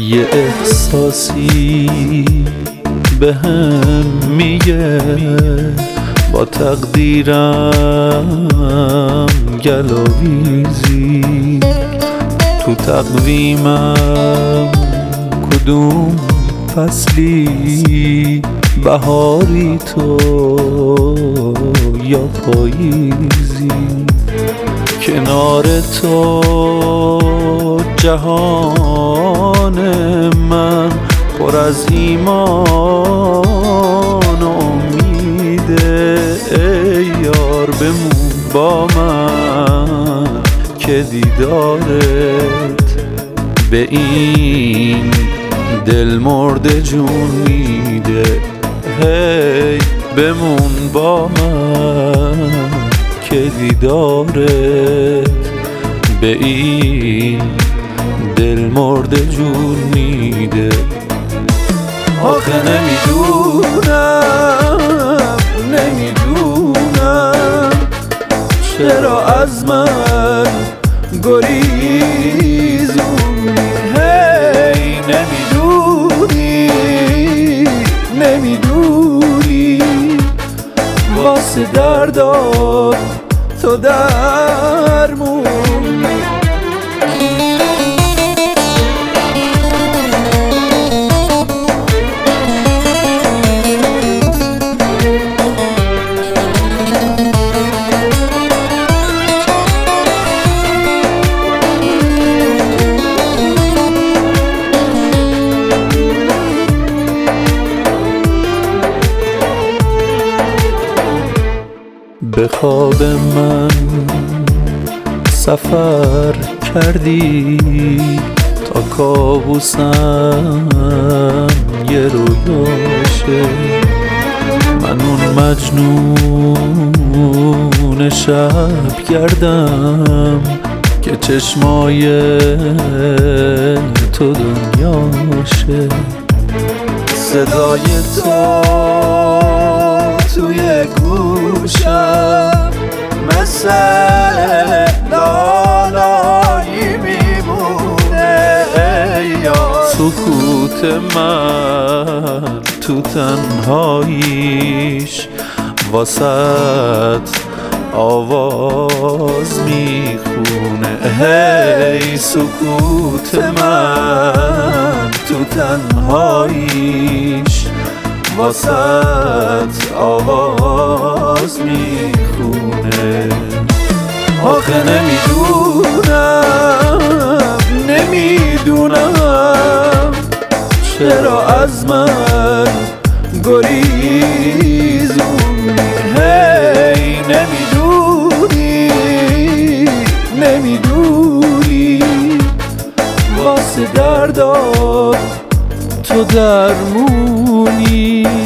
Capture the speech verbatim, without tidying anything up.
یه احساسی به هم میگه با تقدیرم گلاویزی، تو تقویمم کدوم فصلی، بهاری تو یا پاییزی. کنار تو جهان من پر از ایمان و امیده، ای یار بمون با من که دیدارت به این دل مرده جون میده. هی بمون با من که دیدارت به این دل مرده جون میده. آخه نمیدونم نمیدونم چرا از من گریزونی. هی نمیدونی نمیدونی واسه دردات تو درمونی. به خواب من سفر کردی تا کابوسم یه رویاشه. من اون مجنون شب گردم که چشمای تو دنیاشه. صدای تو توی گوشم مثل لالایی میمونه. سکوت من تو تنهاییش واسط آواز میخونه. هی سکوت من تو تنهاییش واسط آواز میخونه. آخه نمیدونم نمیدونم چرا از من گریزونی. هی نمیدونی نمیدونی واسه دردات تو درمونی.